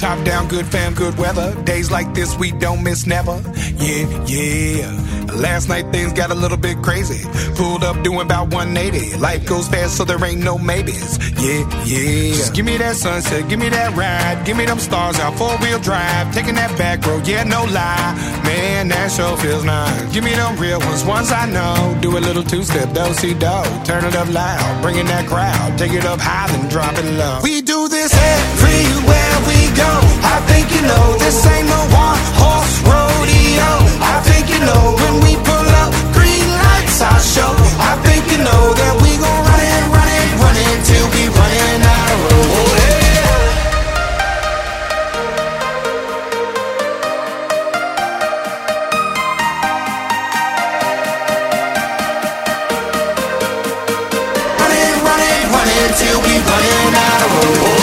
Top down, good fam, good weather. Days like this, we don't miss never. Yeah, yeah. Last night things got a little bit crazy. Pulled up doing about 180. Life goes fast, so there ain't no maybes. Yeah, yeah. Just give me that sunset, give me that ride. Give me them stars out, 4-wheel drive. Taking that back road, yeah, no lie. Man, that sure feels nice. Give me them real ones I know. Do a little two-step, do-si-do. Turn it up loud, bringing that crowd. Take it up high, then drop it low. We do this everywhere we go. I think you know this ain't no one-horse rodeo. I think you know when we pull up, green lights I show. I think you know that we gon' run it till we running out of road. Oh, yeah. Running till we running out of road.